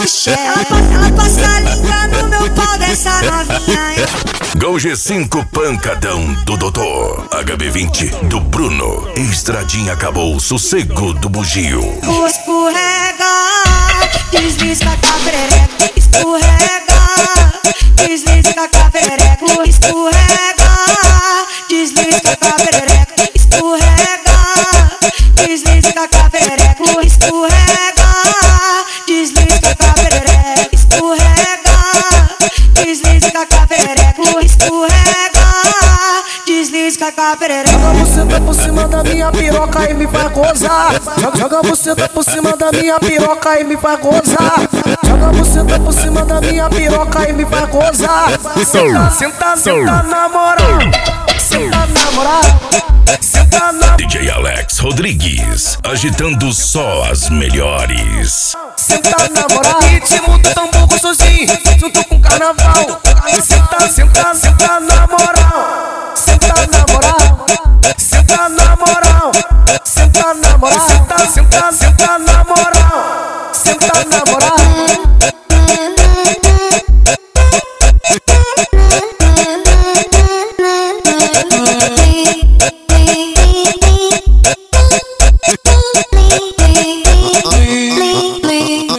puxa. Ela passa a língua no meu pau dessa novinha. Gol G5 pancadão do Doutor. HB20 do Bruno. Estradinha acabou, sossego do bugio. Escorrega, desliza com a perereca. Escorrega, desliza com a perereca. Escorrega, desliza com a perereca. Escorrega, desliza com a perereca. Escorrega, desliza com a perereca. Escorrega, desliza com a perereca. Escorrega, desliza com a perereca. Joga buceta por cima da minha piroca e me faz gozar. Joga buceta por cima da minha piroca e me faz gozar. Joga buceta por cima da minha piroca e me faz gozar. Senta, senta na moral. Senta na moral. Senta na... DJ Alex Rodrigues, agitando só as melhores. Senta na moral. Ritmo do tambor gostosinho, junto com carnaval. Senta, senta, senta na moral.